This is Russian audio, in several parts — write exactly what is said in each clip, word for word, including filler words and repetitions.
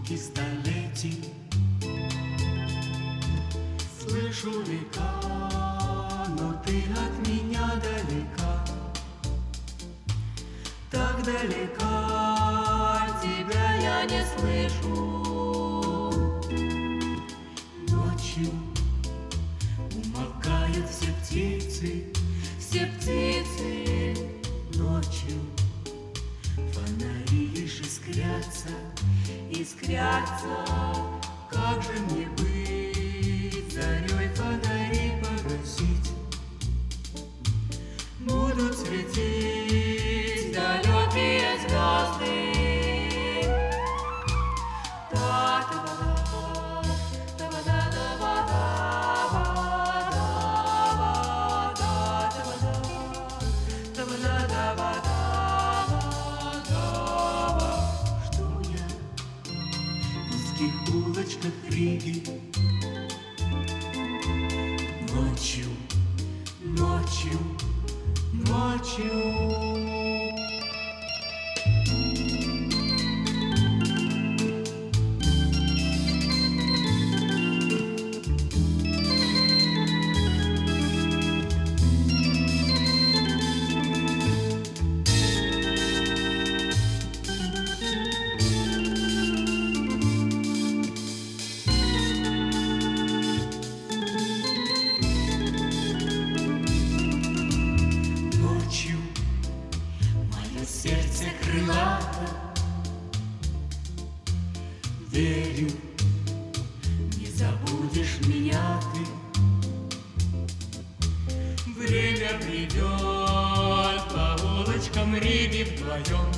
звуки столетий. Слышу века, но ты от меня далека. Так далека, тебя я не слышу. Ночью умолкают все птицы, все птицы. Ночью фонари лишь искрятся, искрятся. Как же мне быть, зарей фонари погасить? Будут светить далекие звезды. В улочках Риги ночью, ночью, ночью. Сердце крылато, верю, не забудешь меня ты. Время придет, по улочкам Риги вдвоем.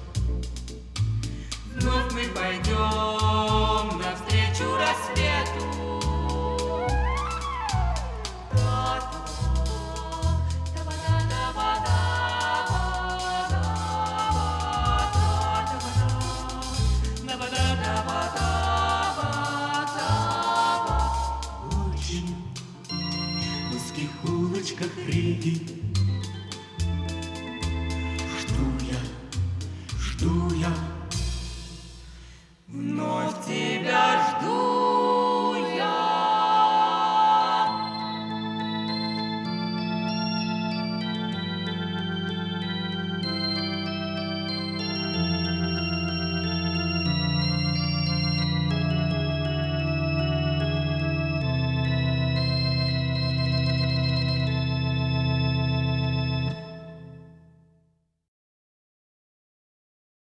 Вновь мы пойдем навстречу рассвету. В узких улочках Риги